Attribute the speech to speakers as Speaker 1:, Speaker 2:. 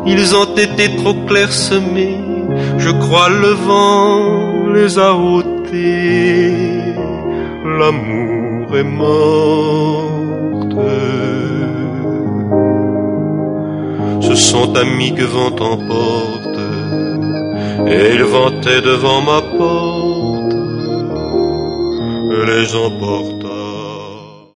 Speaker 1: ils ont été trop clairsemés. Je crois le vent les a ôtés. L'amour est morte. Ce sont amis que vent emporte, et ils vantaient devant ma porte, les emporte.